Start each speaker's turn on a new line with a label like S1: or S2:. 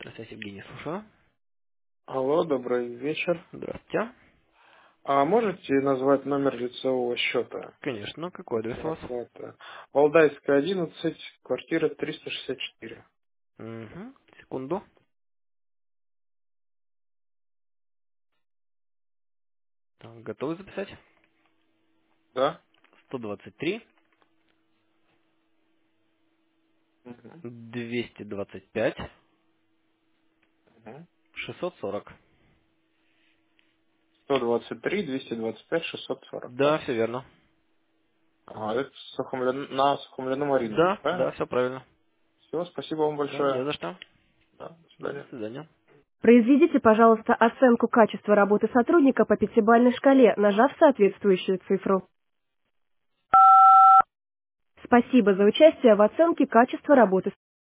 S1: Здравствуйте, Евгений, слушаю.
S2: Алло, добрый вечер.
S1: Здравствуйте.
S2: А можете назвать номер лицевого счета
S1: Конечно, какой адрес у
S2: для
S1: вас?
S2: оплаты? Валдайская, 11, квартира 364.
S1: Угу. Секунду. Так, готовы записать?
S2: Да?
S1: 123,
S2: Угу.
S1: 225,
S2: Угу.
S1: 640.
S2: 123, 225, 640,
S1: Да,
S2: да?
S1: все верно.
S2: Ага, это на Сухомляном рынке,
S1: Да, да,
S2: правильно?
S1: все правильно.
S2: Все, спасибо вам
S1: Да, не
S2: большое.
S1: за что.
S2: Да, до
S1: Да, до
S2: свидания.
S1: свидания.
S3: Произведите, пожалуйста, оценку качества работы сотрудника по пятибалльной шкале, нажав соответствующую цифру. Спасибо за участие в оценке качества работы